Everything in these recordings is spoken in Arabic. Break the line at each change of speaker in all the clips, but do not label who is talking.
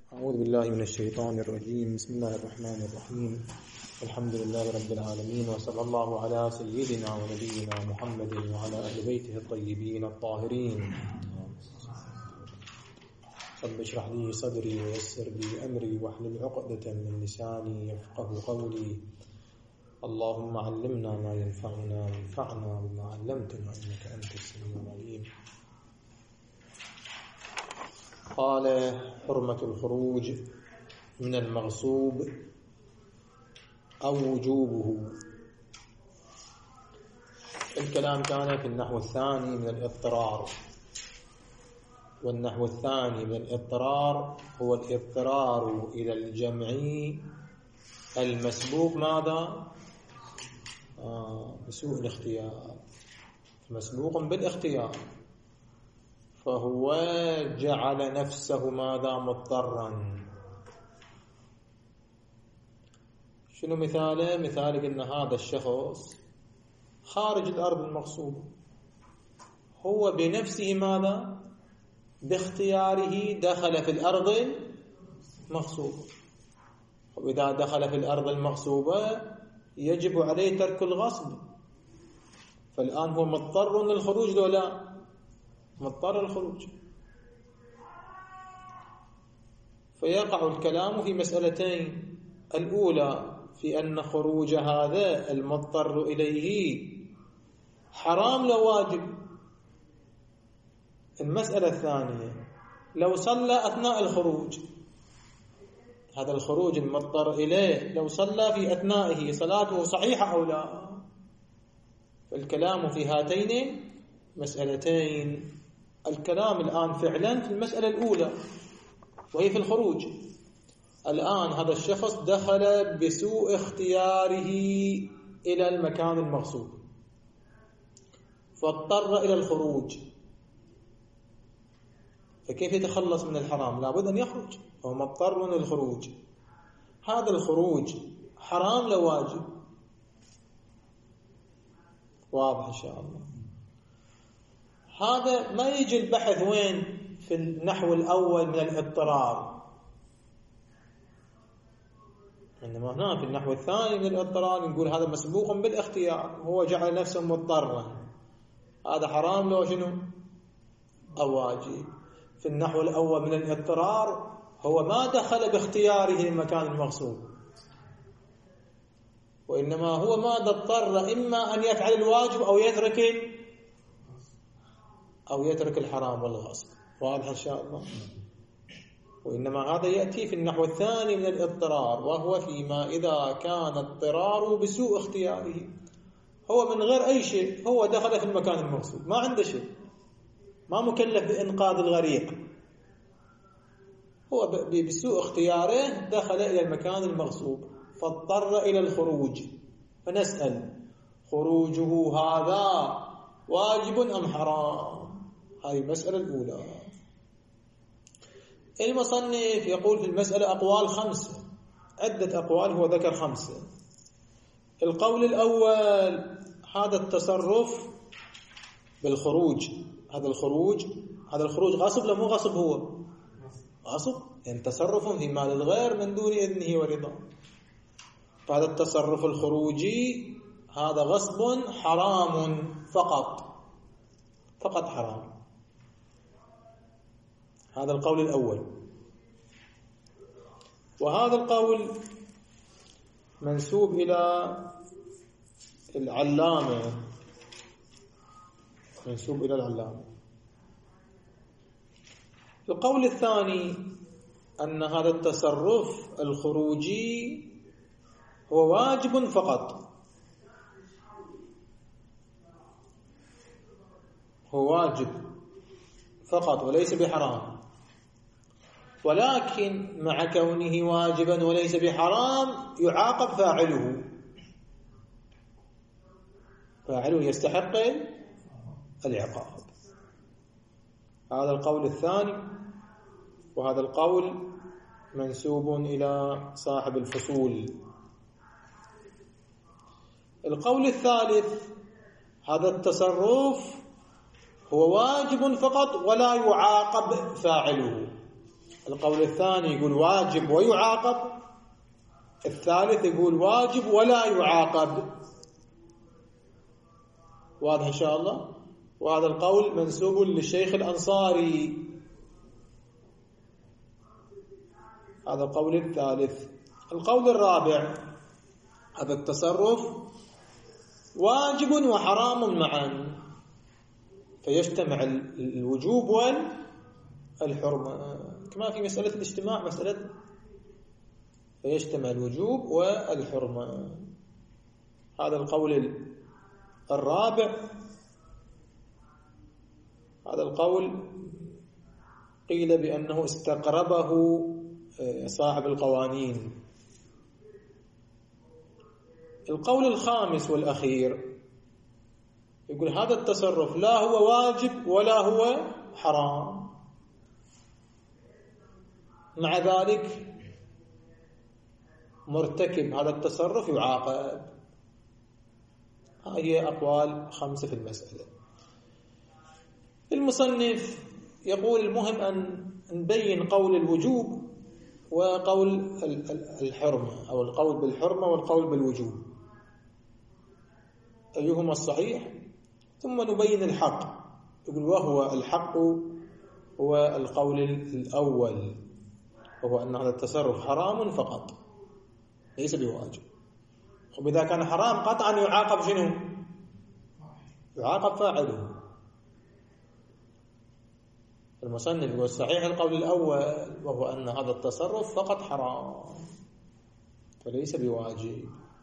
أعوذ بالله من الشيطان الرجيم. بسم الله الرحمن الرحيم. الحمد لله رب العالمين، وصلى الله على سيدنا ونبينا محمد وعلى أهل بيته الطيبين الطاهرين. رب اشرح لي صدري ويسر لي أمري واحلل عقدة من لساني يفقه قولي. اللهم علمنا ما ينفعنا وانفعنا بما علمتنا إنك أنت السميع العليم. قال: حرمة الخروج من المغصوب أو وجوبه. الكلام كان في النحو الثاني من الاضطرار، والنحو الثاني من الاضطرار هو الاضطرار إلى الجمع المسبوق ماذا؟ بسوء الاختيار، مسبوق بالاختيار، فهو جعل نفسه ماذا؟ مضطرا. شنو مثاله؟ مثالك ان هذا الشخص خارج الارض المغصوبة، هو بنفسه ماذا؟ باختياره دخل في الارض المغصوبة، وإذا دخل في الارض المغصوبة يجب عليه ترك الغصب، فالآن هو مضطر للخروج لو لا؟ مضطر الخروج. فيقع الكلام في مسألتين: الأولى في أن خروج هذا المضطر إليه حرام لو واجب. المسألة الثانية: لو صلى أثناء الخروج، هذا الخروج المضطر إليه لو صلى في أثنائه صلاته صحيحة أو لا؟ فالكلام في هاتين مسألتين. الكلام الآن فعلا في المسألة الأولى وهي في الخروج. الآن هذا الشخص دخل بسوء اختياره إلى المكان المغصوب، فاضطر إلى الخروج، فكيف يتخلص من الحرام؟ لابد أن يخرج، هو مضطر للخروج. هذا الخروج حرام لو واجب؟ واضح إن شاء الله. هذا ما يجي البحث وين؟ في النحو الأول من الاضطرار، إنما هنا في النحو الثاني من الاضطرار نقول هذا مسبوق بالاختيار، هو جعل نفسه مضطرا، هذا حرام لو شنو؟ أو واجب. في النحو الأول من الاضطرار هو ما دخل باختياره المكان المغصوب، وإنما هو ماذا؟ اضطر إما أن يفعل الواجب أو يترك الحرام والغصب. واضح إن شاء الله. وإنما هذا يأتي في النحو الثاني من الاضطرار، وهو فيما إذا كان اضطراره بسوء اختياره، هو من غير أي شيء، هو دخل في المكان المغصوب، ما عنده شيء، ما مكلف بإنقاذ الغريق، هو بسوء اختياره دخل إلى المكان المغصوب فاضطر إلى الخروج. فنسأل: خروجه هذا واجب أم حرام؟ هذه المسألة الأولى. المصنف يقول في المسألة أقوال 5، عدة أقوال، هو ذكر 5. القول الأول: هذا التصرف بالخروج، هذا الخروج غصب لا مو غصب؟ هو غصب، يعني تصرف في مال الغير من دون إذنه ورضاه، فهذا التصرف الخروجي هذا غصب حرام فقط حرام. هذا القول الأول. وهذا القول منسوب إلى العلامة، القول الثاني أن هذا التصرف الخروجي هو واجب فقط، هو واجب فقط وليس بحرام، ولكن مع كونه واجبا وليس بحرام يعاقب فاعله يستحق العقاب. هذا القول الثاني، وهذا القول منسوب إلى صاحب الفصول. القول الثالث: هذا التصرف هو واجب فقط ولا يعاقب فاعله. القول الثاني يقول واجب ويعاقب، الثالث يقول واجب ولا يعاقب. واضح إن شاء الله؟ وهذا القول منسوب للشيخ الأنصاري. هذا القول الثالث. القول الرابع: هذا التصرف واجب وحرام معا، فيجتمع الوجوب والحرمة، كما في مسألة الاجتماع مسألة، فيجتمع الوجوب والحرمة. هذا القول الرابع. هذا القول قيل بأنه استقربه صاحب القوانين. القول الخامس والأخير يقول هذا التصرف لا هو واجب ولا هو حرام، مع ذلك مرتكب هذا التصرف يعاقب. هذه أقوال 5 في المسألة. المصنف يقول المهم أن نبين قول الوجوب وقول الحرمة، أو القول بالحرمة والقول بالوجوب أيهما الصحيح، ثم نبين الحق. يقول وهو الحق هو القول الأول، وهو أن هذا التصرف حرام فقط ليس بواجب. وإذا كان حرام قطعا يعاقب شنو؟ يعاقب فاعله. المصنف يقول صحيح القول الأول، وهو أن هذا التصرف فقط حرام فليس بواجب.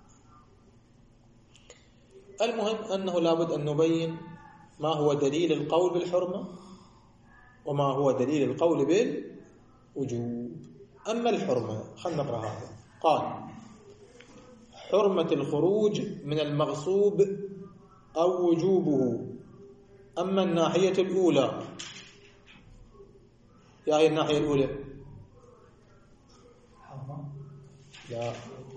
المهم أنه لابد أن نبين ما هو دليل القول بالحرمة وما هو دليل القول بالوجوب. أما الحرمة خلنا نقرأ هذا. قال: حرمة الخروج من المغصوب أو وجوبه. أما الناحية الأولى، يا هي الناحية الأولى؟ لا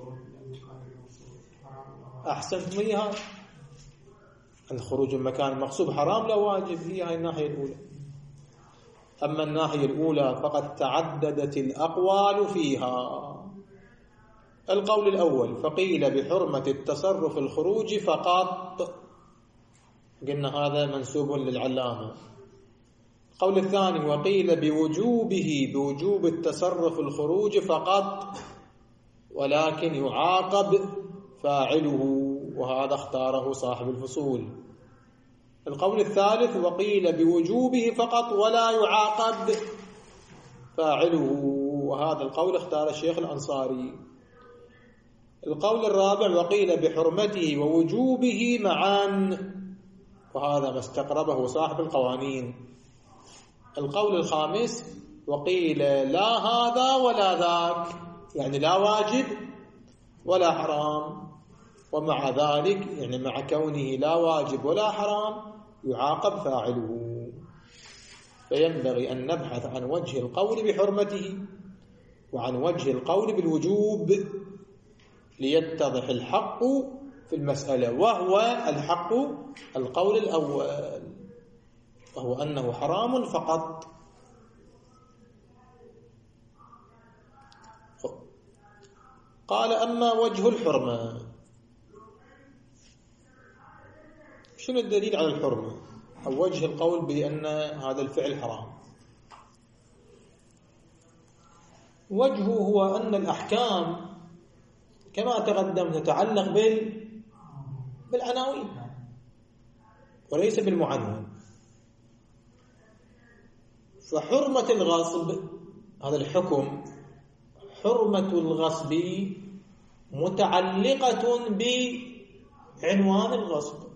أحسنت منها. الخروج من مكان المغصوب حرام لا واجب، هي الناحية الأولى. أما الناحية الأولى فقد تعددت الأقوال فيها. القول الأول: فقيل بحرمة التصرف الخروج فقط، قلنا هذا منسوب للعلامة. القول الثاني: وقيل بوجوبه، بوجوب التصرف الخروج فقط، ولكن يعاقب فاعله، وهذا اختاره صاحب الفصول. القول الثالث: وقيل بوجوبه فقط ولا يعاقب فاعله، وهذا القول اختار الشيخ الأنصاري. القول الرابع: وقيل بحرمته ووجوبه معا، وهذا ما استقربه صاحب القوانين. القول الخامس: وقيل لا هذا ولا ذاك، يعني لا واجب ولا حرام، ومع ذلك يعني مع كونه لا واجب ولا حرام يعاقب فاعله. فينبغي أن نبحث عن وجه القول بحرمته وعن وجه القول بالوجوب ليتضح الحق في المسألة، وهو الحق القول الأول، وهو أنه حرام فقط. قال: أما وجه الحرمة، شنو الدليل على الحرمة أو وجه القول بأن هذا الفعل حرام؟ وجهه هو أن الأحكام كما تقدم تتعلق بالعناوين وليس بالمعنون. فحرمة الغصب، هذا الحكم، حرمة الغصب متعلقة بعنوان الغصب،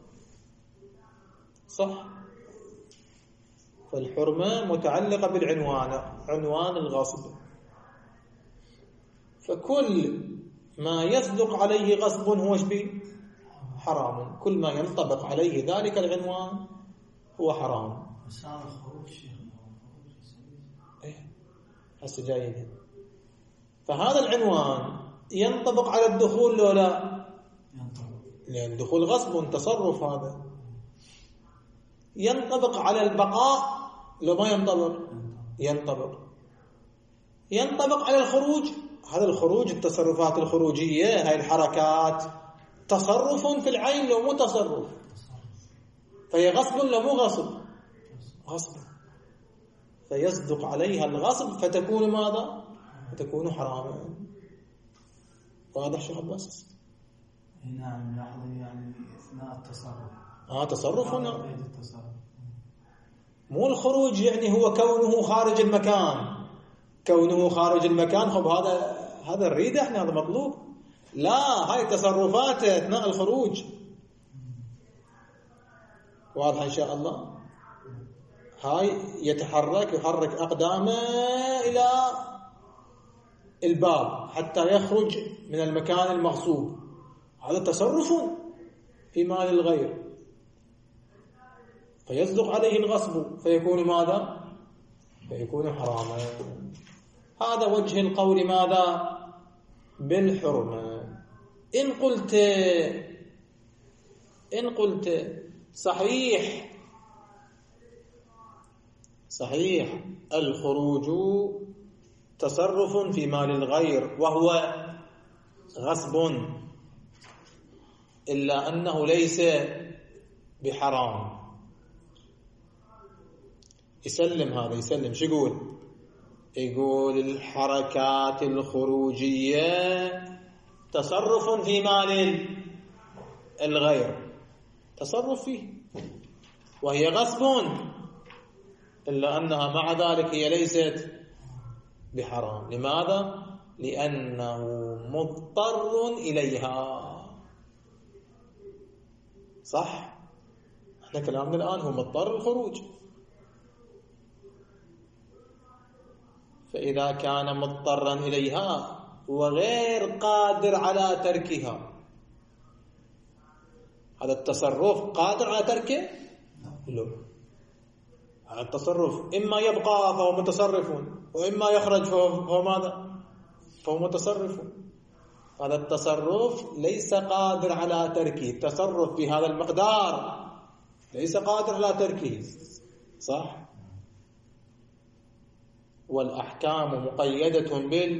صح؟ فالحرمة متعلقة بالعنوان، عنوان الغصب. فكل ما يصدق عليه غصب هو حرام، كل ما ينطبق عليه ذلك العنوان هو حرام.
مسار الخروج
هسه جايين. فهذا العنوان ينطبق على الدخول لو لا؟
ينطبق،
لأن الدخول غصب تصرف. هذا ينطبق على البقاء لو ما ينطبق؟ ينطبق. ينطبق على الخروج. هذا الخروج، التصرفات الخروجية، هاي الحركات تصرف في العين لو مو تصرف، فهي غصب لو مو غصب، غصب، فيصدق عليها الغصب فتكون ماذا؟ فتكون حراما. واضح شو عباس؟
نعم، لاحظ يعني اثناء التصرف.
تصرف هنا مو الخروج يعني هو كونه خارج المكان، كونه خارج المكان. خب هذا نريد احنا، هذا مطلوب. لا، هاي تصرفاته اثناء الخروج. واضح ان شاء الله؟ هاي يحرك اقدامه الى الباب حتى يخرج من المكان المغصوب، هذا تصرف في مال الغير، فيصدق عليه الغصب فيكون ماذا؟ فيكون حراما. هذا وجه القول ماذا؟ بالحرمة. إن قلت صحيح الخروج تصرف في مال الغير وهو غصب، إلا أنه ليس بحرام. يسلم هذا، يسلم. شو يقول الحركات الخروجية تصرف في مال الغير، تصرف فيه وهي غصب، إلا أنها مع ذلك هي ليست بحرام. لماذا؟ لأنه مضطر إليها. صح؟ احنا كلامنا الآن هو مضطر الخروج، فإذا كان مضطرا إليها وغير قادر على تركها، هذا التصرف قادر على تركه؟ لا. هذا التصرف إما يبقى فهو متصرف، وإما يخرج فهو ماذا؟ فهو متصرف. هذا التصرف ليس قادر على تركه، التصرف بهذا المقدار ليس قادر على تركه. صح؟ والأحكام مقيدة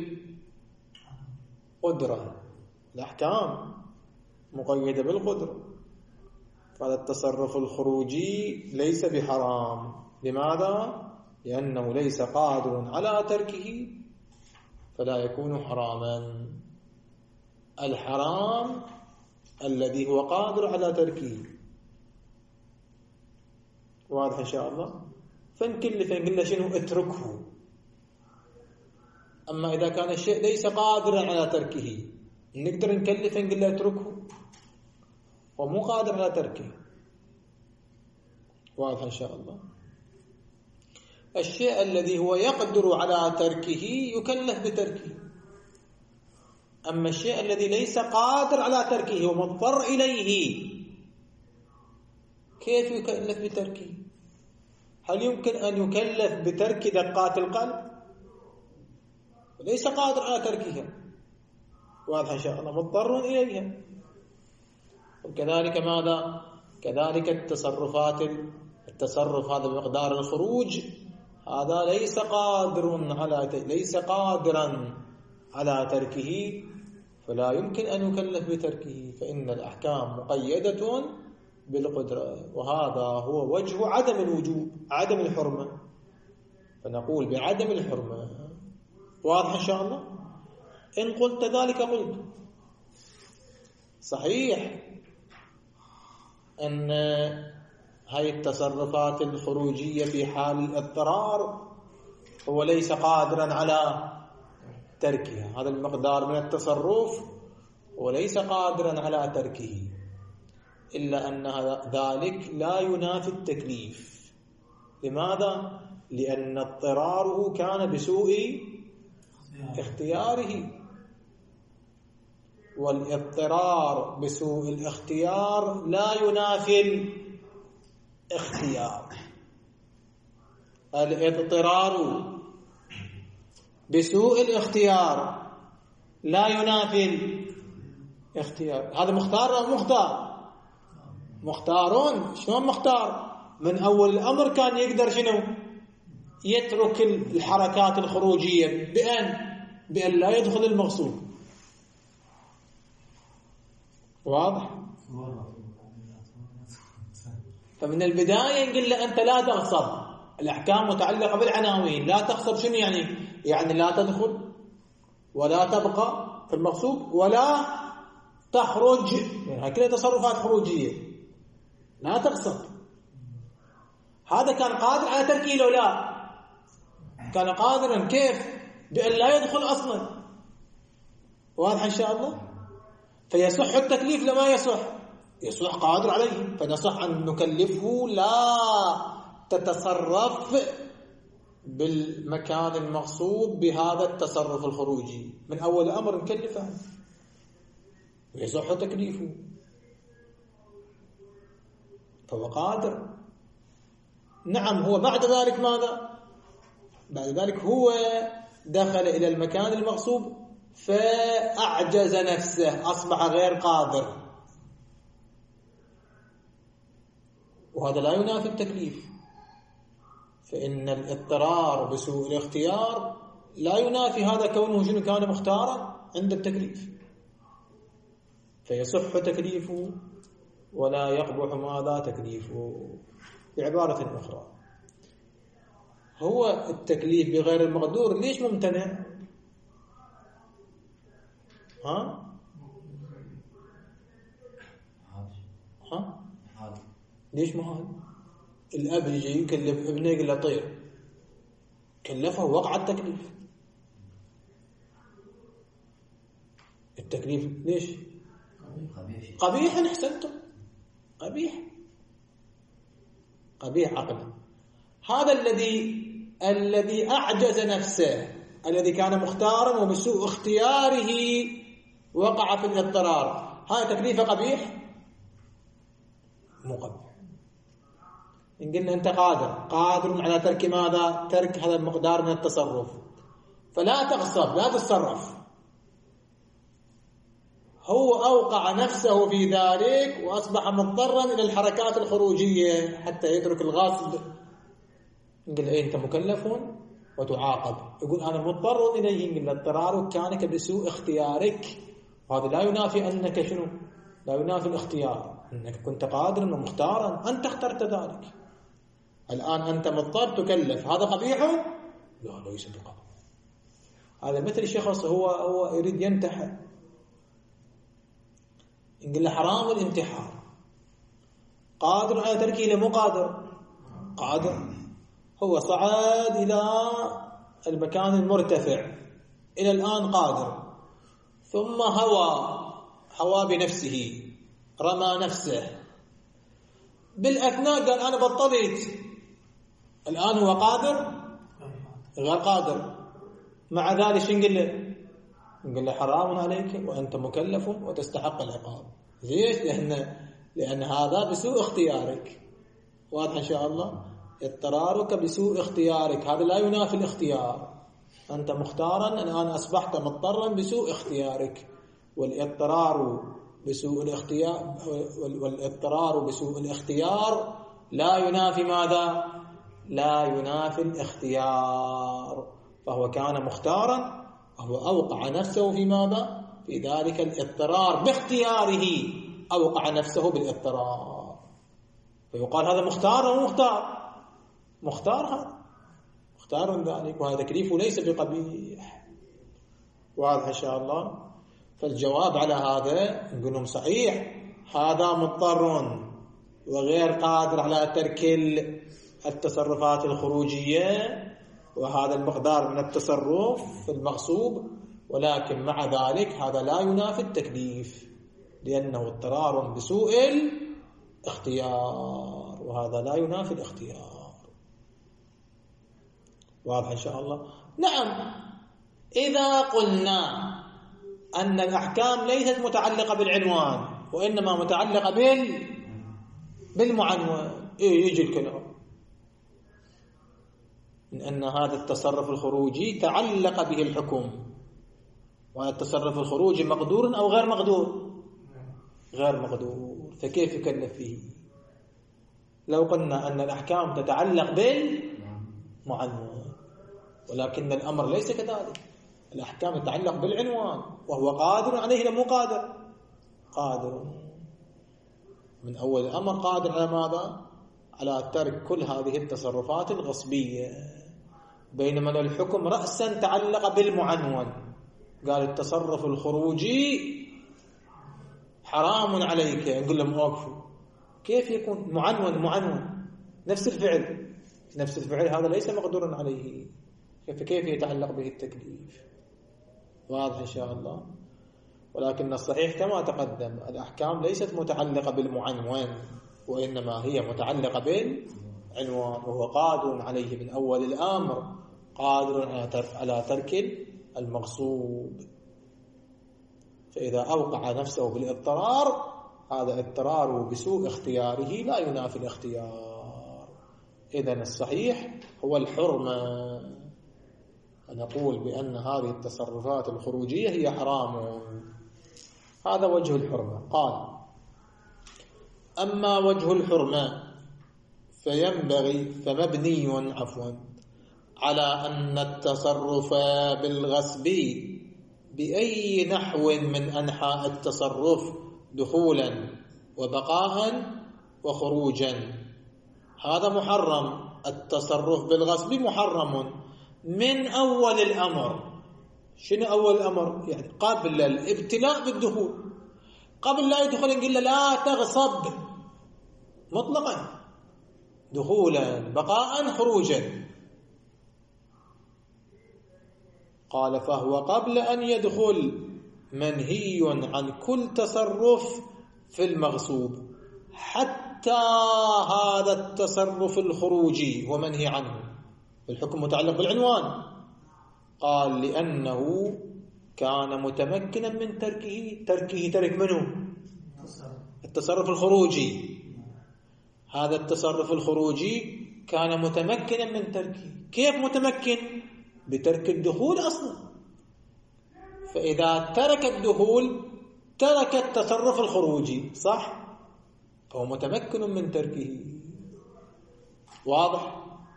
بالقدرة، الأحكام مقيدة بالقدرة. فهذا التصرف الخروجي ليس بحرام. لماذا؟ لأنه ليس قادر على تركه فلا يكون حراما. الحرام الذي هو قادر على تركه. واضح إن شاء الله؟ فنكلف قلنا شنو؟ اتركه. أما إذا كان الشيء ليس قادرا على تركه نقدر نكلف نقول له اتركه، ومو قادر على تركه. واضح إن شاء الله؟ الشيء الذي هو يقدر على تركه يكلف بتركه، أما الشيء الذي ليس قادر على تركه ومضطر إليه كيف يكلف بتركه؟ هل يمكن أن يكلف بترك دقات القلب؟ ليس قادر على تركها. واضح إن شاء الله؟ مضطر إليها. وكذلك ماذا؟ كذلك التصرف هذا بمقدار الخروج، هذا ليس قادرا على تركه، فلا يمكن أن يكلف بتركه، فإن الأحكام مقيدة بالقدرة. وهذا هو وجه عدم الوجوب، عدم الحرمة، فنقول بعدم الحرمة. واضح إن شاء الله؟ إن قلت ذلك قلت صحيح أن هاي التصرفات الخروجية في حال الاضطرار هو ليس قادرا على تركها، هذا المقدار من التصرف وليس قادرا على تركه، إلا أن ذلك لا ينافي التكليف. لماذا؟ لأن اضطراره كان بسوء اختياره، والاضطرار بسوء الاختيار لا ينافي الاختيار. الاضطرار بسوء الاختيار لا ينافي الاختيار. هذا مختار أو مختار؟ مختارون. شلون مختار؟ من أول الأمر كان يقدر شنو؟ يترك الحركات الخروجية بأن لا يدخل المغصوب. واضح؟ فمن البداية نقول له أنت لا تغصب. الأحكام متعلقة بالعناوين. لا تغصب شنو يعني لا تدخل ولا تبقى في المغصوب ولا تخرج، يعني كلها تصرفات خروجية. لا تغصب. هذا كان قادر على تركيله؟ لا، كان قادرا. كيف؟ بأن لا يدخل أصلا. واضح إن شاء الله؟ فيصح التكليف لما يصح قادر عليه، فنصح أن نكلفه لا تتصرف بالمكان المغصوب بهذا التصرف الخروجي من أول أمر، نكلفه ويصح تكليفه، فهو قادر. نعم، هو بعد ذلك ماذا؟ بعد ذلك هو دخل إلى المكان المغصوب فأعجز نفسه، أصبح غير قادر، وهذا لا ينافي التكليف. فإن الاضطرار بسوء الاختيار لا ينافي هذا كونه شنو كان مختارا عند التكليف، فيصح تكليفه ولا يقبح ماذا تكليفه. بعبارة أخرى، هو التكليف بغير المقدور ليش ممتنع؟ ها؟ ليش ما هذا؟ الأب يجي يكلف ابنه يقول له طير، كلفه وقع التكليف. التكليف ليش؟ قبيح. أحسنتم، قبيح عقلا. هذا الذي أعجز نفسه، الذي كان مختارا وبسوء اختياره وقع في الاضطرار، هذا تكليفه قبيح؟ مو قبيح. إن قلنا أنت قادر على ترك ماذا؟ ترك هذا المقدار من التصرف، فلا تغصب، لا تتصرف. هو أوقع نفسه في ذلك وأصبح مضطرا إلى الحركات الخروجية حتى يترك الغصب. نقول أنت مكلف وتعاقب. يقول أنا مضطر إليه. نقول اضطرارك كان بسوء اختيارك، وهذا لا ينافي أنك شنو؟ لا ينافي الاختيار، أنك كنت قادرا ومختارا، أنت اخترت ذلك. الآن أنت مضطر تكلف، هذا قبيح؟ لا، ليس بقبيح. هذا مثل شخص هو يريد ينتحر، نقول له حرام الانتحار، قادر على تركه؟ مو قادر. هو صعد إلى المكان المرتفع، إلى الآن قادر، ثم هوى بنفسه، رمى نفسه، بالأثناء قال أنا بطلت. الآن هو قادر؟ غير قادر. مع ذلك نقول له حرام عليك وأنت مكلف وتستحق العقاب. ليش؟ لأن هذا بسوء اختيارك. واضح إن شاء الله؟ اضطرارك بسوء اختيارك، هذا لا ينافي الاختيار. أنت مختارا، الآن أصبحت مضطرا بسوء اختيارك. والاضطرار بسوء الاختيار لا ينافي ماذا؟ لا ينافي الاختيار. فهو كان مختارا وهو أوقع نفسه في ماذا؟ في ذلك الاضطرار باختياره، أوقع نفسه بالاضطرار. فيقال هذا مختار أو مختار هذا مختار ذلك، وهذا تكليفه ليس بقبيح. واضح إن شاء الله؟ فالجواب على هذا نقول لهم صحيح، هذا مضطر وغير قادر على ترك التصرفات الخروجية وهذا المقدار من التصرف في المغصوب، ولكن مع ذلك هذا لا ينافي التكليف، لأنه اضطرار بسوء الاختيار، وهذا لا ينافي الاختيار. واضح إن شاء الله؟ نعم، إذا قلنا أن الأحكام ليست متعلقة بالعنوان وإنما متعلقة بالمعنون، يجي الكلام من أن هذا التصرف الخروجي تعلق به الحكم، وهذا التصرف الخروجي مقدور أو غير مقدور؟ غير مقدور، فكيف يكلف فيه؟ لو قلنا أن الأحكام تتعلق بالمعنون ولكن الأمر ليس كذلك. الأحكام تتعلق بالعنوان، وهو قادر عليه لم قادر؟ قادر من أول الأمر، قادر على ماذا؟ على ترك كل هذه التصرفات الغصبية. بينما الحكم رأسا تعلق بالمعنون، قال التصرف الخروجي حرام عليك، نقول لهم اوقفوا. كيف يكون معنون نفس الفعل هذا ليس مقدور عليه، كيف يتعلق به التكليف؟ واضح إن شاء الله. ولكن الصحيح كما تقدم، الأحكام ليست متعلقة بالمعنون، وإنما هي متعلقة بالعنوان، وهو قادر عليه من أول الأمر، قادر على ترك المغصوب. فإذا أوقع نفسه بالاضطرار، هذا اضطراره بسوء اختياره لا ينافي الاختيار. إذن الصحيح هو الحرمة، نقول بأن هذه التصرفات الخروجية هي حرام. هذا وجه الحرمة. قال: أما وجه الحرمة فمبني على أن التصرف بالغصب بأي نحو من أنحاء التصرف دخولا وبقاء وخروجا هذا محرم. التصرف بالغصب محرم من أول الأمر. شنو أول الأمر؟ يعني قبل الابتلاء بالدخول، قبل لا يدخل نقول له لا تغصب مطلقا، دخولا بقاء خروجا. قال: فهو قبل أن يدخل منهي عن كل تصرف في المغصوب، حتى هذا التصرف الخروجي هو منهي عنه. الحكم متعلق بالعنوان. قال: لأنه كان متمكنا من تركه ترك منه التصرف الخروجي. هذا التصرف الخروجي كان متمكنا من تركه. كيف متمكن؟ بترك الدخول أصلا. فإذا ترك الدخول ترك التصرف الخروجي، صح؟ فهو متمكن من تركه. واضح؟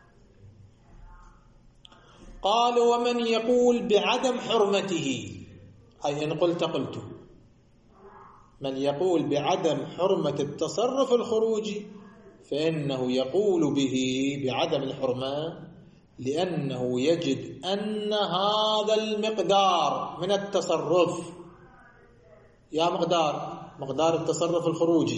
قال: ومن يقول بعدم حرمته، أي إن قلت من يقول بعدم حرمة التصرف الخروجي فإنه يقول به بعدم الحرمة لأنه يجد أن هذا المقدار من التصرف، يا مقدار التصرف الخروجي،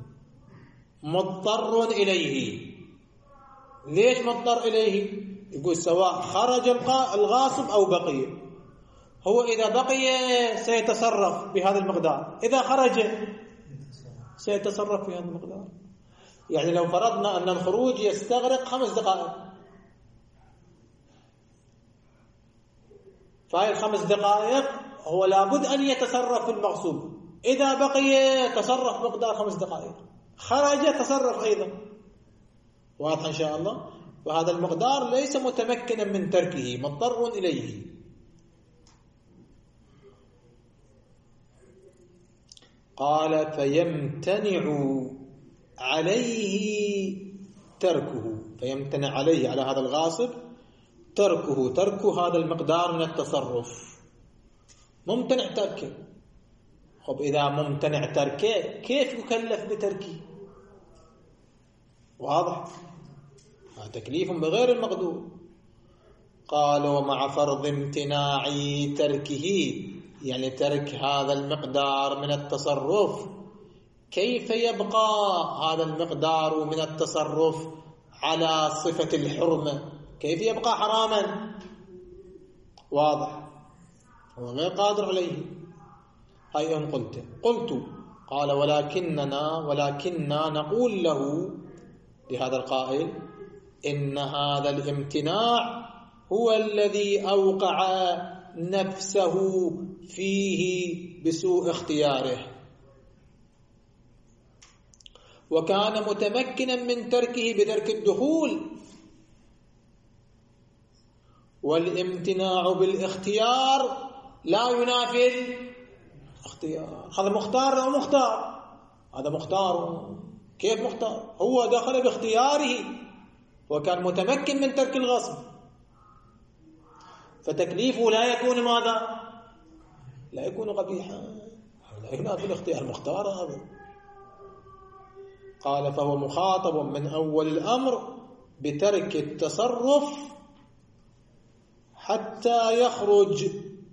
مضطر إليه. ليش مضطر إليه؟ يقول سواء خرج الغاصب أو بقي، هو إذا بقي سيتصرف بهذا المقدار، إذا خرج سيتصرف بهذا المقدار. يعني لو فرضنا أن الخروج يستغرق 5 دقائق، فهي 5 دقائق هو لابد أن يتصرف في المغصوب. إذا بقي تصرف مقدار 5 دقائق، خرج تصرف أيضا. واضح إن شاء الله؟ وهذا المقدار ليس متمكنا من تركه، مضطر إليه. قال: فيمتنع عليه تركه، فيمتنع عليه على هذا الغاصب ترك هذا المقدار من التصرف. ممتنع تركه. خب إذا ممتنع تركه كيف يكلف بتركه؟ واضح؟ تكليف بغير المقدور. قال: ومع فرض امتناع تركه، يعني ترك هذا المقدار من التصرف، كيف يبقى هذا المقدار من التصرف على صفة الحرمة؟ كيف يبقى حراما؟ واضح؟ هو غير قادر عليه. هاي أن قلت قال: ولكننا نقول له، لهذا القائل، إن هذا الامتناع هو الذي أوقع نفسه فيه بسوء اختياره، وكان متمكنا من تركه بترك الدخول. والامتناع بالاختيار لا ينافي الاختيار. هذا مختار أو مختار؟ هذا مختار. كيف مختار؟ هو دخل باختياره وكان متمكن من ترك الغصب. فتكليفه لا يكون ماذا؟ لا يكون قبيحا، لا ينافي الاختيار المختار هذا. قال فهو مخاطب من أول الأمر بترك التصرف حتى يخرج،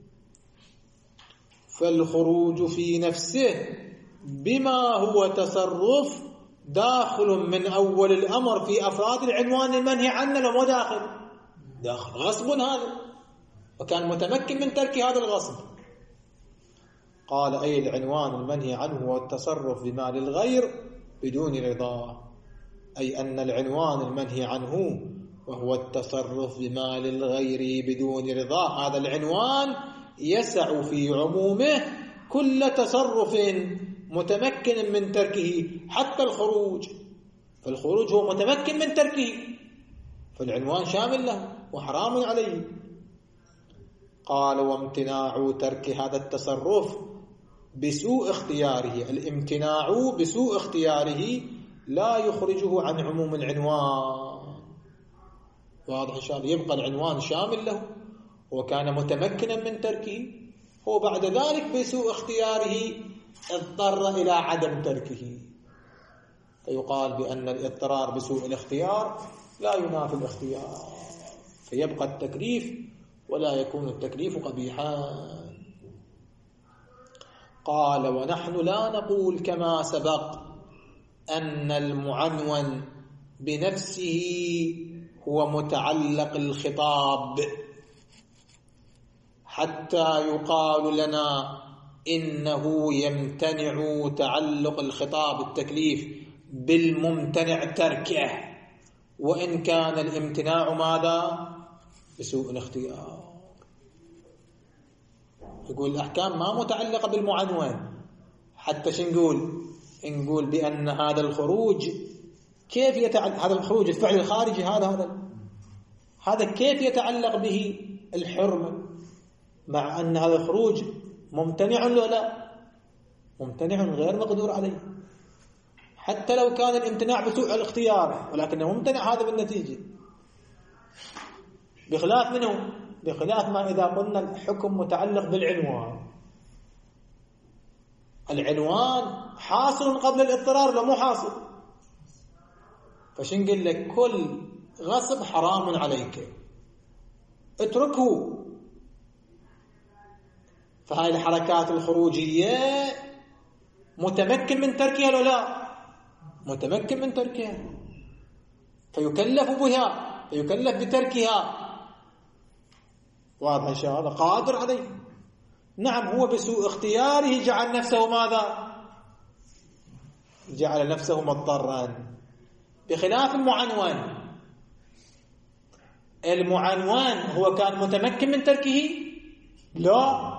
فالخروج في نفسه بما هو تصرف داخل من أول الأمر في أفراد العنوان المنهي عنه، لو داخل غصب هذا، وكان متمكن من ترك هذا الغصب. قال أي العنوان المنهي عنه هو التصرف بمال الغير بدون رضاه، أي أن العنوان المنهي عنه وهو التصرف بمال الغير بدون رضاه، هذا العنوان يسع في عمومه كل تصرف متمكن من تركه، حتى الخروج، فالخروج هو متمكن من تركه، فالعنوان شامل له وحرام عليه. قال وامتناع ترك هذا التصرف بسوء اختياره، الامتناع بسوء اختياره لا يخرجه عن عموم العنوان. واضح إن شاء الله؟ يبقى العنوان شامل له وكان متمكنا من تركه، هو بعد ذلك بسوء اختياره اضطر إلى عدم تركه، فيقال بأن الاضطرار بسوء الاختيار لا ينافي الاختيار، فيبقى التكليف ولا يكون التكليف قبيحا. قال ونحن لا نقول كما سبق أن المعنون بنفسه هو متعلق الخطاب حتى يقال لنا إنه يمتنع تعلق الخطاب التكليف بالممتنع تركه، وإن كان الامتناع ماذا؟ بسوء الاختيار. يقول الأحكام ما متعلقة بالمعنون، حتى نقول بأن هذا الخروج كيف يتعلق، هذا الخروج الفعل الخارجي هذا كيف يتعلق به الحرمة، مع أن هذا الخروج ممتنع ولا لا؟ ممتنع غير مقدور عليه، حتى لو كان الامتناع بسوء الاختيار، ولكنه ممتنع هذا بالنتيجة. بخلاف منه، بخلاف ما إذا قلنا الحكم متعلق بالعنوان، العنوان حاصل قبل الاضطرار ولا مو حاصل؟ فشنقل لك كل غصب حرام عليك اتركه. فهاي الحركات الخروجية متمكن من تركها ولا لا؟ متمكن من تركها، فيكلف بها، فيكلف بتركها. واضح إن شاء الله؟ قادر عليه. نعم هو بسوء اختياره جعل نفسه ماذا؟ جعل نفسه مضطرا، بخلاف المعنون. المعنون هو كان متمكن من تركه؟ لا،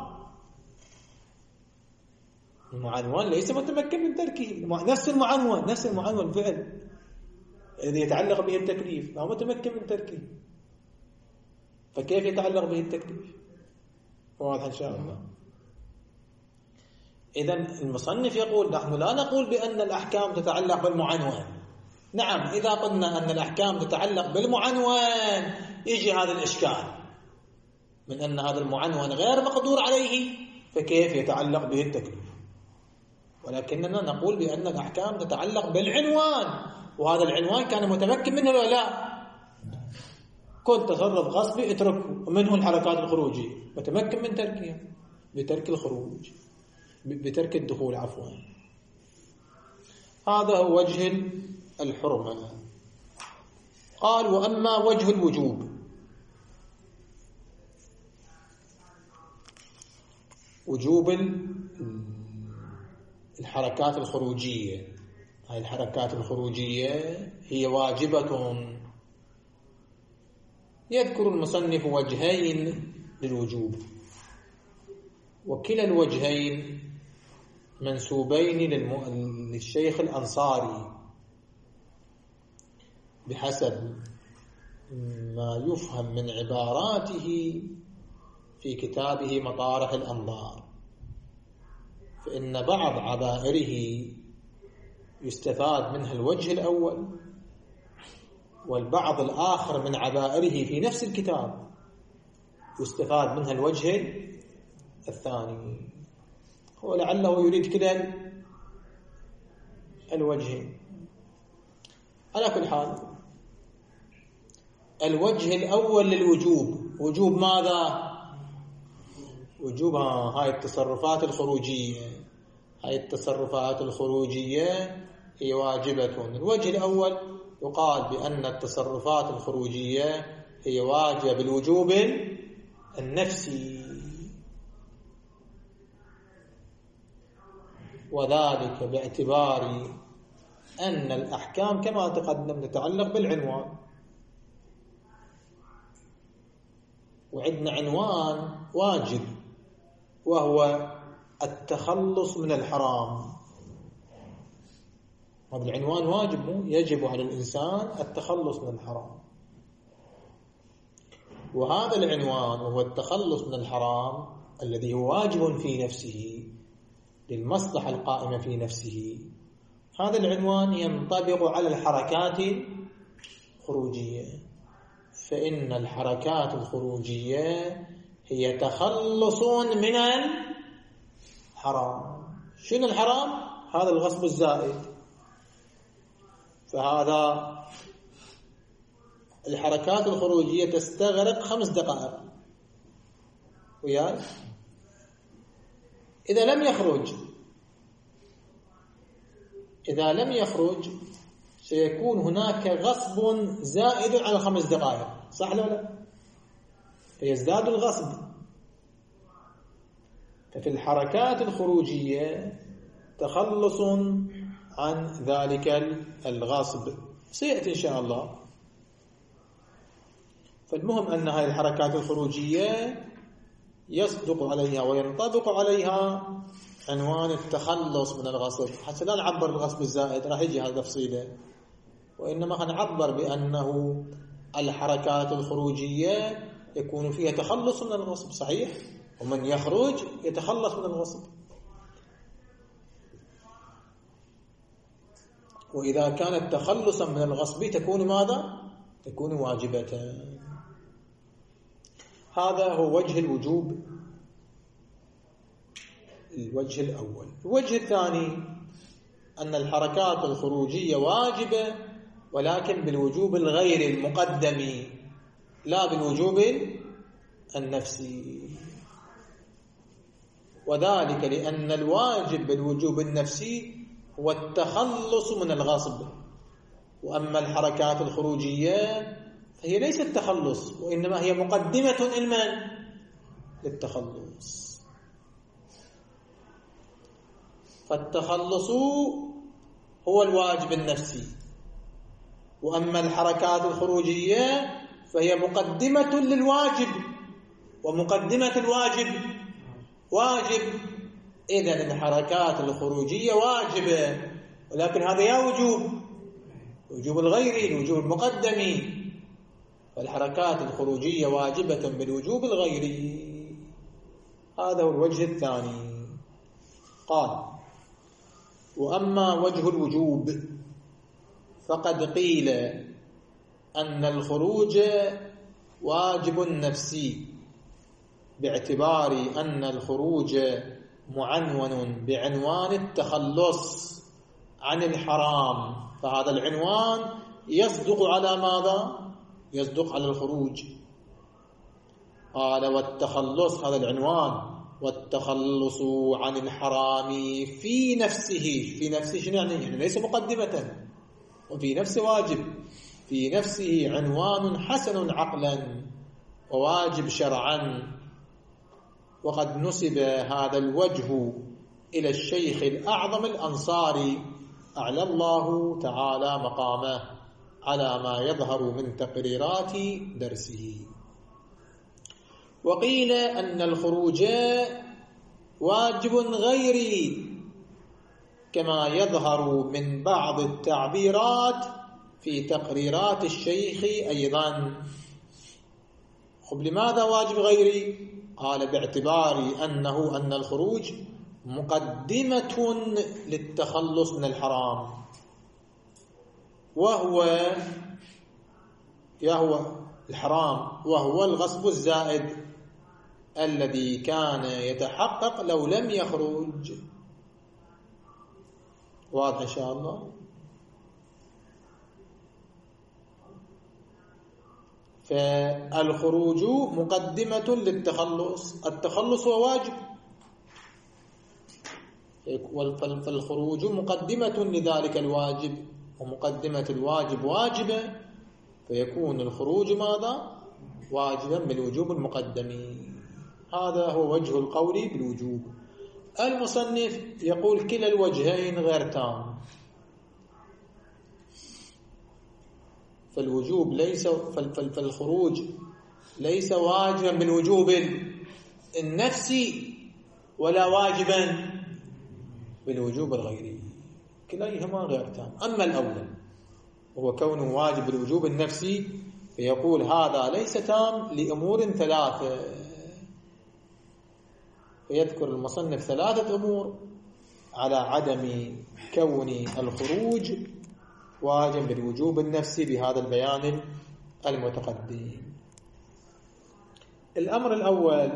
المعنون ليس متمكن من تركه. نفس المعنون فعل الذي يتعلق به التكليف لا متمكن من تركه، فكيف يتعلق به التكليف؟ واضح إن شاء الله؟ إذن المصنف يقول نحن لا نقول بأن الأحكام تتعلق بالمعنون. نعم إذا قلنا أن الأحكام تتعلق بالمعنون يجي هذا الإشكال من أن هذا المعنون غير مقدور عليه، فكيف يتعلق به التكليف؟ ولكننا نقول بأن الأحكام تتعلق بالعنوان، وهذا العنوان كان متمكن منه ولا لا؟ كل تصرف غصبي اتركه، ومنه الحركات الخروجية متمكن من تركها بترك الخروج، بترك الدخول عفوا. هذا هو وجه الحرمة. قال وأما وجه الوجوب، وجوب الحركات الخروجية، هذه الحركات الخروجية هي واجبة. يذكر المصنف وجهين للوجوب، وكلا الوجهين منسوبين للشيخ الأنصاري بحسب ما يفهم من عباراته في كتابه مطارح الأنظار، فإن بعض عبائره يستفاد منها الوجه الأول، والبعض الآخر من عبائره في نفس الكتاب يستفاد منها الوجه الثاني. هو لعله يريد كلا الوجهين. على كل حال الوجه الأول للوجوب، وجوب ماذا؟ وجوب هاي التصرفات الخروجية. هاي التصرفات الخروجية هي واجبة. الوجه الأول يقال بأن التصرفات الخروجية هي واجبة بالوجوب النفسي، وذلك باعتبار أن الأحكام كما تقدم تتعلق بالعنوان، وعندنا عنوان واجب وهو التخلص من الحرام. هذا العنوان واجب، يجب على الإنسان التخلص من الحرام، وهذا العنوان وهو التخلص من الحرام الذي هو واجب في نفسه للمصلحة القائمة في نفسه. هذا العنوان ينطبق على الحركات الخروجية، فإن الحركات الخروجية هي تخلص من الحرام. شنو الحرام؟ هذا الغصب الزائد. فهذا الحركات الخروجية تستغرق 5 دقائق وياي. إذا لم يخرج سيكون هناك غصب زائد على 5 دقائق، صح ولا لا؟ فيزداد الغصب. ففي الحركات الخروجية تخلص عن ذلك الغصب سيأتي إن شاء الله. فالمهم أن هذه الحركات الخروجية يصدق عليها وينطبق عليها عنوان التخلص من الغصب. حتى لا نعبر الغصب الزائد، راح يجي هذا تفصيله، وإنما نعبر بأنه الحركات الخروجية يكون فيها تخلص من الغصب، صحيح؟ ومن يخرج يتخلص من الغصب. وإذا كانت تخلصا من الغصب تكون ماذا؟ تكون واجبة. هذا هو وجه الوجوب، الوجه الأول. الوجه الثاني أن الحركات الخروجية واجبة ولكن بالوجوب الغير المقدم لا بالوجوب النفسي، وذلك لأن الواجب بالوجوب النفسي هو التخلص من الغصب، وأما الحركات الخروجية فهي ليست تخلص، وإنما هي مقدمة للتخلص. فالتخلص هو الواجب النفسي، وأما الحركات الخروجية فهي مقدمة للواجب، ومقدمة الواجب واجب. إذن الحركات الخروجية واجبة، ولكن هذا يا وجوب الغير، الوجوب المقدم. فالحركات الخروجية واجبة بالوجوب الغيري. هذا هو الوجه الثاني. قال: وأما وجه الوجوب فقد قيل أن الخروج واجب نفسي، باعتبار أن الخروج معنون بعنوان التخلص عن الحرام، فهذا العنوان يصدق على ماذا؟ يصدق على الخروج. قال: والتخلص، هذا العنوان، والتخلص عن الحرام في نفسه. في نفسه شنو يعني ليس مقدمة، وفي نفسه واجب. في نفسه عنوان حسن عقلا وواجب شرعا. وقد نسب هذا الوجه إلى الشيخ الأعظم الأنصاري أعلى الله تعالى مقامه على ما يظهر من تقريرات درسه. وقيل أن الخروج واجب غيري كما يظهر من بعض التعبيرات في تقريرات الشيخ أيضا. خب لماذا واجب غيري؟ قال: باعتبار أن الخروج مقدمة للتخلص من الحرام، وهو الحرام وهو الغصب الزائد. الذي كان يتحقق لو لم يخرج. واضح إن شاء الله؟ فالخروج مقدمة للتخلص، التخلص هو واجب، فالخروج مقدمة لذلك الواجب، ومقدمة الواجب واجبة، فيكون الخروج ماذا؟ واجبا بالوجوب المقدم. هذا هو وجه القول بالوجوب. المصنف يقول كلا الوجهين غير تام، فالوجوب ليس فالخروج ليس واجبا بالوجوب النفسي ولا واجبا بالوجوب الغيري، كليهما غير تام. أما الأول هو كونه واجب بالوجوب النفسي، فيقول هذا ليس تام لأمور ثلاثة، فيذكر المصنف ثلاثة أمور على عدم كون الخروج واجب بالوجوب النفسي بهذا البيان المتقدم. الأمر الأول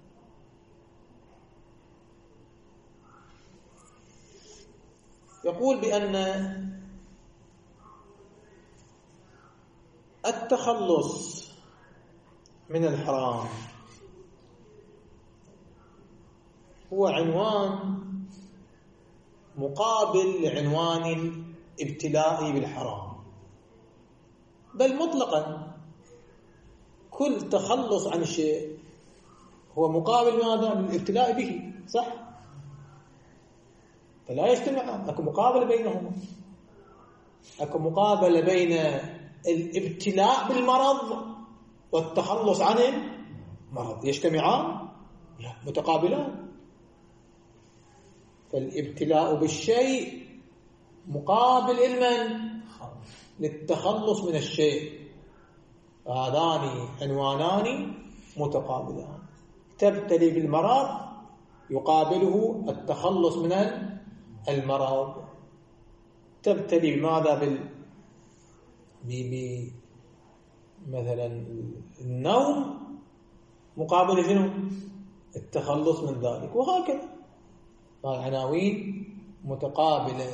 يقول بأن التخلص من الحرام هو عنوان مقابل لعنوان الابتلاء بالحرام، بل مطلقا كل تخلص عن شيء هو مقابل ماذا؟ للابتلاء به، صح؟ فلا يجتمعان، اكو مقابله بينهما، اكو مقابله بين الابتلاء بالمرض والتخلص عن المرض، يجتمعان؟ لا، متقابلان. فالابتلاء بالشيء مقابل المن؟ للتخلص من الشيء، هذان عنوانان متقابلان. تبتلي بالمرض يقابله التخلص من المرض، تبتلي بماذا؟ مثلا النوم مقابل شنو؟ التخلص من ذلك، وهكذا عناوين متقابلة.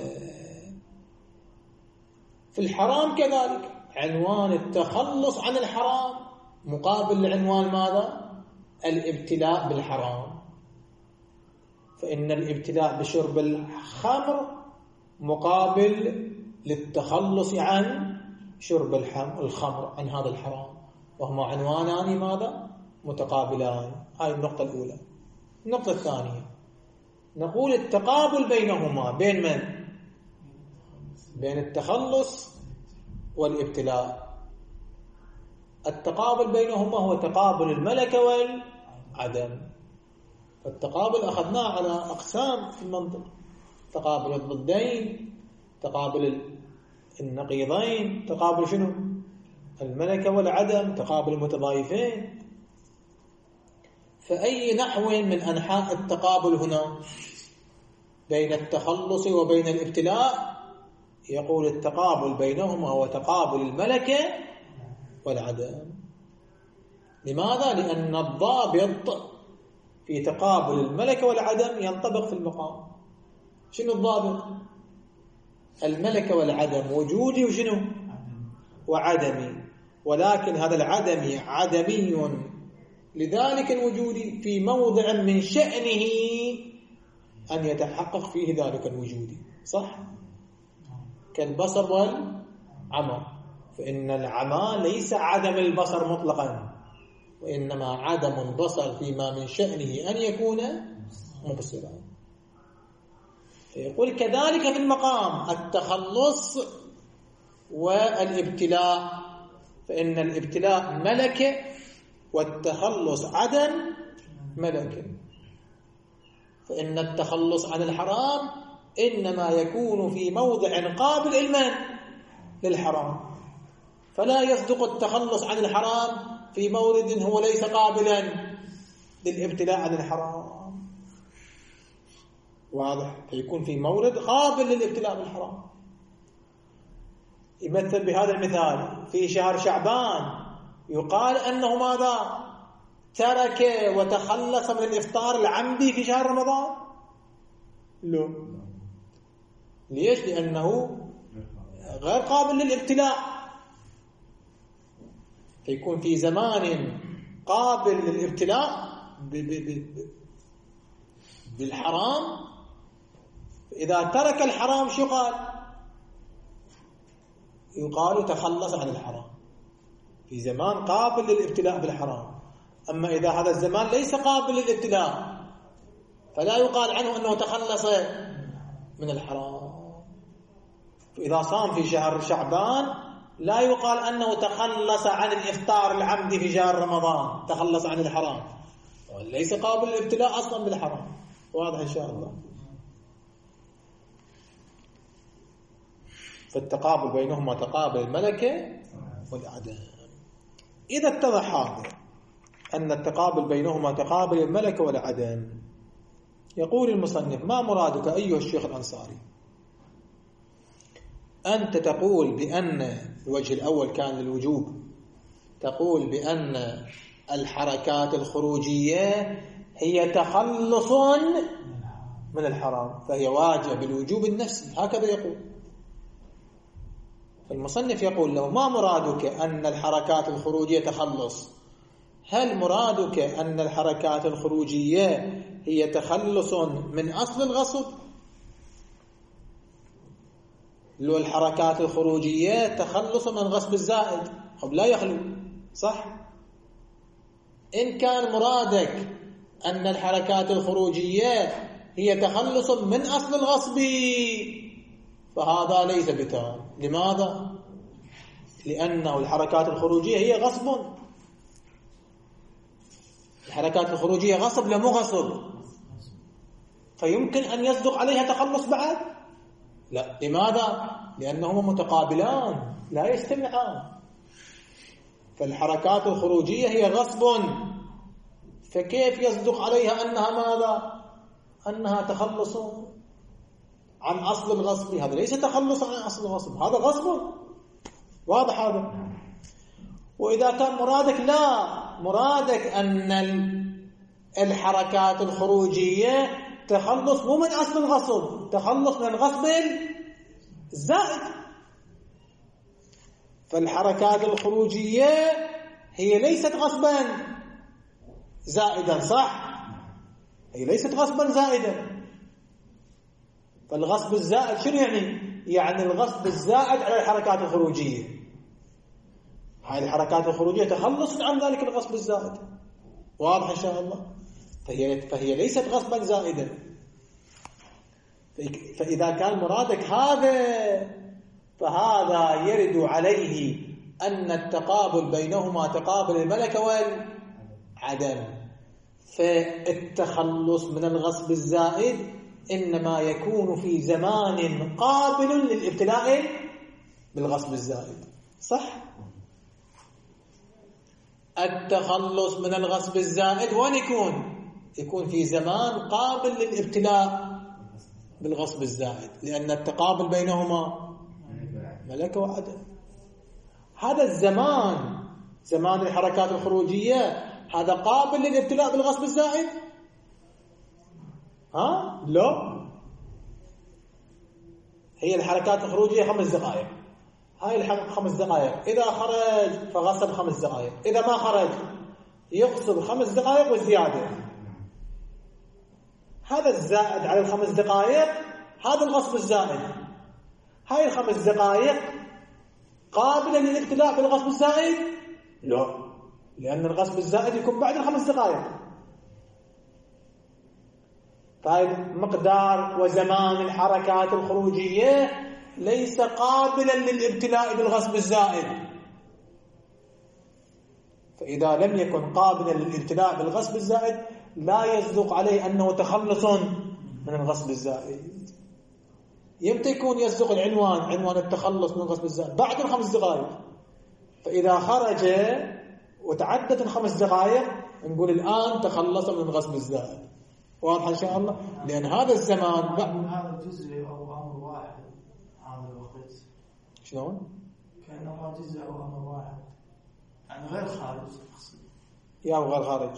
في الحرام كذلك عنوان التخلص عن الحرام مقابل لعنوان ماذا؟ الابتلاء بالحرام. فإن الابتلاء بشرب الخمر مقابل للتخلص عن شرب الخمر، عن هذا الحرام، وهما عنوانان ماذا؟ متقابلان. هاي النقطة الأولى. النقطة الثانية نقول التقابل بينهما بين من؟ بين التخلص والابتلاء. التقابل بينهما هو تقابل الملكة والعدم. التقابل أخذناه على أقسام في المنطق: تقابل الضدين، تقابل النقيضين، تقابل شنو؟ الملكة والعدم، تقابل المتضايفين. فأي نحو من أنحاء التقابل هنا بين التخلص وبين الابتلاء؟ يقول التقابل بينهما هو تقابل الملكة والعدم. لماذا؟ لأن الضابط في تقابل الملكة والعدم ينطبق في المقام. شنو الضابط؟ الملكة والعدم وجودي وشنو؟ وعدمي، ولكن هذا العدمي عدمي لذلك الوجود في موضع من شأنه أن يتحقق فيه ذلك الوجود، صح؟ كالبصر والعمى، فإن العمى ليس عدم البصر مطلقا، وإنما عدم البصر فيما من شأنه أن يكون مبصرا. يقول كذلك في المقام التخلص والابتلاء، فإن الابتلاء ملكة والتخلص عدم ملكة. فإن التخلص عن الحرام إنما يكون في موضع قابل المن للحرام، فلا يصدق التخلص عن الحرام في مورد هو ليس قابلا للابتلاء عن الحرام. واضح؟ فيكون في مورد قابل للابتلاء بالحرام. يمثل بهذا المثال: في شهر شعبان يقال أنه ماذا؟ ترك وتخلص من الإفطار العمدي في شهر رمضان؟ لا. ليش؟ لأنه غير قابل للابتلاء، فيكون في زمان قابل للابتلاء بالحرام. إذا ترك الحرام شو قال؟ يقال تخلص عن الحرام، في زمان قابل للابتلاء بالحرام. أما إذا هذا الزمان ليس قابل للابتلاء فلا يقال عنه أنه تخلص من الحرام. إذا صام في شهر شعبان لا يقال أنه تخلص عن الإفطار العمدي في شهر رمضان، تخلص عن الحرام، ليس قابل للابتلاء أصلا بالحرام. واضح إن شاء الله؟ فالتقابل بينهما تقابل الملكة والعدم. إذا اتضح هذا أن التقابل بينهما تقابل الملكة والعدم، يقول المصنف: ما مرادك أيها الشيخ الأنصاري؟ أنت تقول بأن الوجه الأول كان للوجوب، تقول بأن الحركات الخروجية هي تخلص من الحرام، فهي واجبة بالوجوب النفسي، هكذا يقول. المصنف يقول له: ما مرادك أن الحركات الخروجية تخلص؟ هل مرادك أن الحركات الخروجية هي تخلص من أصل الغصب؟ لو الحركات الخروجية تخلص من غصب الزائد، طب لا يخلو، صح؟ إن كان مرادك أن الحركات الخروجية هي تخلص من أصل الغصب فهذا ليس بتام. لماذا؟ لأنه الحركات الخروجية هي غصب. الحركات الخروجية غصب لا مو غصب، فيمكن أن يصدق عليها تخلص بعد؟ لا. لماذا؟ لأنهما متقابلان لا يجتمعان. فالحركات الخروجية هي غصب، فكيف يصدق عليها أنها ماذا؟ أنها تخلص عن أصل الغصب؟ هذا ليس تخلص عن أصل الغصب، هذا غصب. واضح هذا؟ وإذا كان مرادك لا، مرادك أن الحركات الخروجية تخلص مو من أصل الغصب، تخلص من الغصب الزائد. فالحركات الخروجية هي ليست غصبا زائدا، صح؟ هي ليست غصبا زائدا. فالغصب الزائد شنو يعني؟ يعني الغصب الزائد على الحركات الخروجية. هاي الحركات الخروجية تخلص عن ذلك الغصب الزائد. واضح إن شاء الله؟ فهي ليست غصبا زائدا. فإذا كان مرادك هذا فهذا يرد عليه أن التقابل بينهما تقابل الملكة والعدم. فالتخلص من الغصب الزائد إنما يكون في زمان قابل للابتلاء بالغصب الزائد، صح؟ التخلص من الغصب الزائد وين يكون في زمان قابل للابتلاء بالغصب الزائد، لأن التقابل بينهما ملكة وعدم. هذا الزمان، زمان الحركات الخروجية، هذا قابل للابتلاء بالغصب الزائد؟ لا. هي الحركات الخروجية 5 دقائق، هاي الحركة 5 دقائق، إذا خرج فغصب 5 دقائق، إذا ما خرج يغصب 5 دقائق وزيادة. هذا الزائد على ال5 دقائق هذا الغصب الزائد. هاي ال5 دقائق قابلة للابتلاء بالغصب الزائد؟ لا، لأن الغصب الزائد يكون بعد ال5 دقائق. فهذا مقدار وزمان الحركات الخروجية ليس قابلا للابتلاء بالغصب الزائد. فإذا لم يكن قابلا للابتلاء بالغصب الزائد لا يصدق عليه أنه تخلص من الغصب الزائد. يمتى يكون يصدق عنوان التخلص من الغصب الزائد؟ بعد ال5 دقائق. فإذا خرج وتعدت ال5 دقائق نقول الآن تخلص من الغصب الزائد. واضح إن شاء الله؟ لأن هذا الزمان
هذا جزء أو أمر واحد. هذا الوقت
شلون؟
كأنه جزء أو أمر واحد، يعني غير خارج.
يبغى الخارج.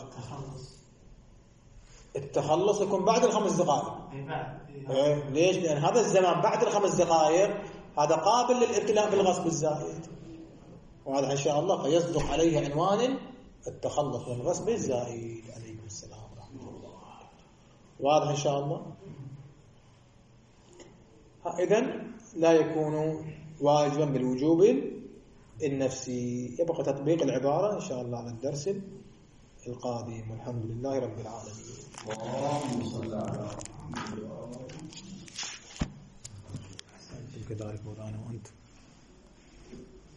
التخلص يكون بعد ال5 دقائق. ليش؟ لأن هذا الزمان بعد ال5 دقائق هذا قابل للابتلاء بالغصب الزائد، وهذا إن شاء الله فيصدق عليه عنوان التخلص من الغصب الزائد. عليكم السلام ورحمة الله. واضح إن شاء الله. إذن لا يكون واجبا بالوجوب النفسي. يبقى تطبيق العبارة إن شاء الله على الدرس القادم. والحمد لله رب العالمين.
اللهم صل على محمد.
كذلك وأنا وأنت.